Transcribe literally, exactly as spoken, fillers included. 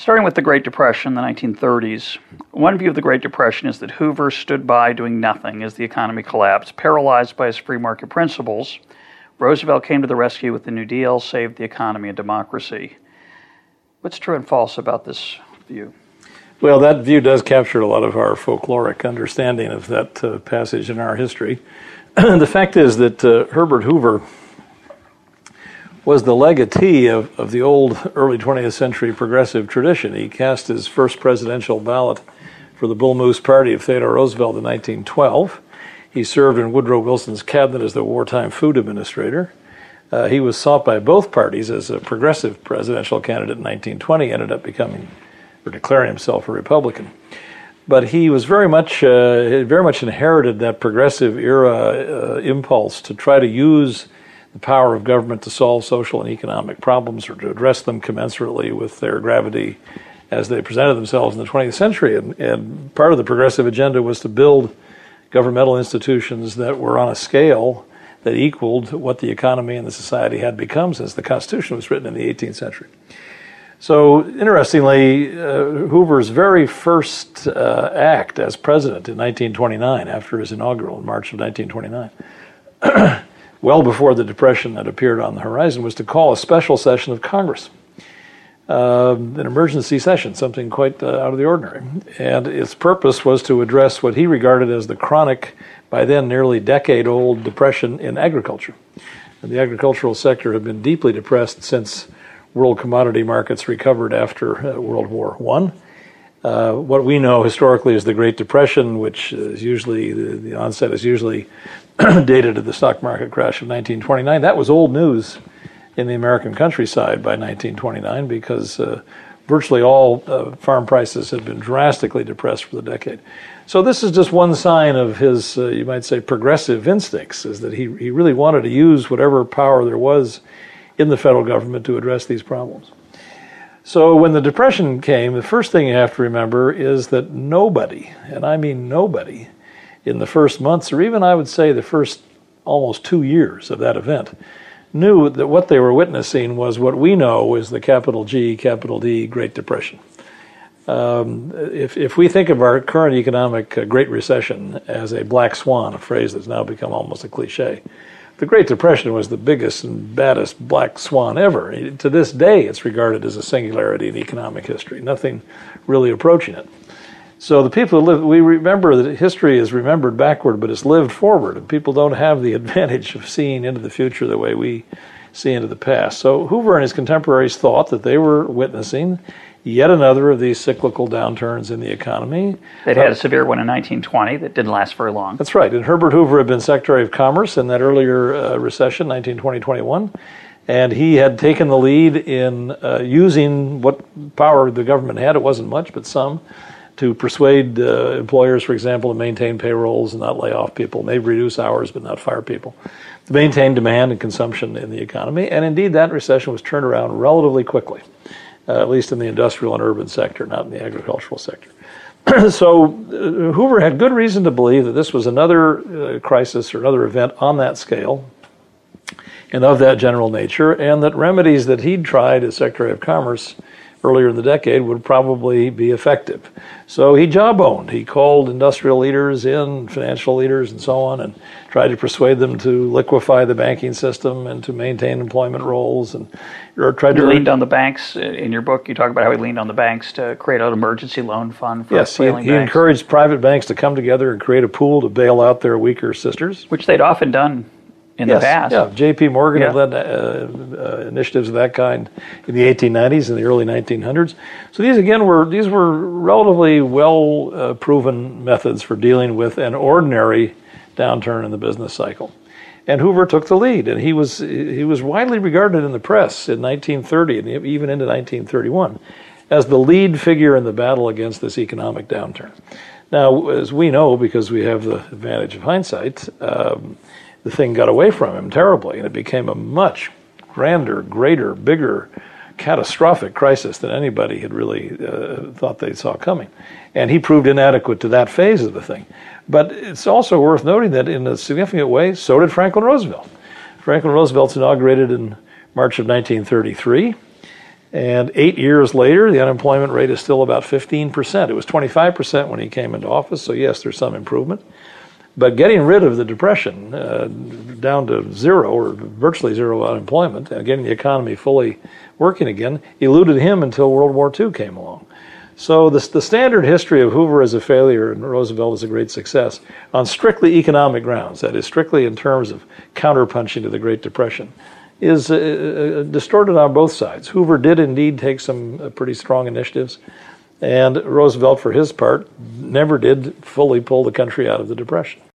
Starting with the Great Depression, the nineteen thirties, one view of the Great Depression is that Hoover stood by doing nothing as the economy collapsed. Paralyzed by his free market principles, Roosevelt came to the rescue with the New Deal, saved the economy and democracy. What's true and false about this view? Well, that view does capture a lot of our folkloric understanding of that uh, passage in our history. The fact is that uh, Herbert Hoover was the legatee of, of the old early twentieth century progressive tradition. He cast his first presidential ballot for the Bull Moose Party of Theodore Roosevelt in nineteen twelve. He served in Woodrow Wilson's cabinet as the wartime food administrator. Uh, he was sought by both parties as a progressive presidential candidate in nineteen twenty, ended up becoming or declaring himself a Republican. But he was very much, uh, very much inherited that progressive era uh, impulse to try to use the power of government to solve social and economic problems or to address them commensurately with their gravity as they presented themselves in the twentieth century. And, and part of the progressive agenda was to build governmental institutions that were on a scale that equaled what the economy and the society had become since the Constitution was written in the eighteenth century. So, interestingly, uh, Hoover's very first uh, act as president in nineteen twenty-nine, after his inaugural in March of nineteen twenty-nine, well before the Depression that appeared on the horizon, was to call a special session of Congress, uh, an emergency session, something quite uh, out of the ordinary. And its purpose was to address what he regarded as the chronic, by then nearly decade-old depression in agriculture. And the agricultural sector had been deeply depressed since world commodity markets recovered after uh, World War One. Uh, what we know historically as the Great Depression, which is usually, the, the onset is usually dated to the stock market crash of nineteen twenty-nine. That was old news in the American countryside by nineteen twenty-nine because uh, virtually all uh, farm prices had been drastically depressed for the decade. So this is just one sign of his, uh, you might say, progressive instincts, is that he, he really wanted to use whatever power there was in the federal government to address these problems. So when the Depression came, the first thing you have to remember is that nobody, and I mean nobody, in the first months, or even I would say the first almost two years of that event, knew that what they were witnessing was what we know as the capital G, capital D, Great Depression. Um, if, if we think of our current economic uh, Great Recession as a black swan, a phrase that's now become almost a cliche, the Great Depression was the biggest and baddest black swan ever. To this day, it's regarded as a singularity in economic history, nothing really approaching it. So the people who live, we remember that history is remembered backward, but it's lived forward, and people don't have the advantage of seeing into the future the way we see into the past. So Hoover and his contemporaries thought that they were witnessing yet another of these cyclical downturns in the economy. They'd had a severe one in nineteen twenty that didn't last very long. That's right. And Herbert Hoover had been Secretary of Commerce in that earlier uh, recession, nineteen twenty to twenty-one. And he had taken the lead in uh, using what power the government had, it wasn't much, but some, to persuade uh, employers, for example, to maintain payrolls and not lay off people, maybe reduce hours but not fire people, to maintain demand and consumption in the economy. And indeed, that recession was turned around relatively quickly. Uh, at least in the industrial and urban sector, not in the agricultural sector. So uh, Hoover had good reason to believe that this was another uh, crisis or another event on that scale and of that general nature, and that remedies that he'd tried as Secretary of Commerce earlier in the decade would probably be effective. So he jawboned. He called industrial leaders in, financial leaders and so on, and tried to persuade them to liquefy the banking system and to maintain employment roles. And or tried you to leaned on the banks. In your book, you talk about how he leaned on the banks to create an emergency loan fund for yes, failing he, he banks. encouraged private banks to come together and create a pool to bail out their weaker sisters. Which they'd often done in yes, the past. Yeah, J P. Morgan yeah. had led uh, uh, initiatives of that kind in the eighteen nineties and the early nineteen hundreds. So these, again, were these were relatively well-proven uh, methods for dealing with an ordinary downturn in the business cycle. And Hoover took the lead, and he was he was widely regarded in the press in nineteen thirty and even into nineteen thirty-one as the lead figure in the battle against this economic downturn. Now, as we know, because we have the advantage of hindsight, um, the thing got away from him terribly, and it became a much grander, greater, bigger, catastrophic crisis than anybody had really uh, thought they saw coming. And he proved inadequate to that phase of the thing. But it's also worth noting that in a significant way, so did Franklin Roosevelt. Franklin Roosevelt's inaugurated in March of nineteen thirty-three. And eight years later, the unemployment rate is still about fifteen percent. It was twenty-five percent when he came into office, so yes, there's some improvement. But getting rid of the Depression uh, down to zero or virtually zero unemployment and getting the economy fully working again eluded him until World War Two came along. So the, the standard history of Hoover as a failure and Roosevelt as a great success on strictly economic grounds, that is strictly in terms of counterpunching to the Great Depression, is uh, distorted on both sides. Hoover did indeed take some uh, pretty strong initiatives, and Roosevelt, for his part, never did fully pull the country out of the Depression.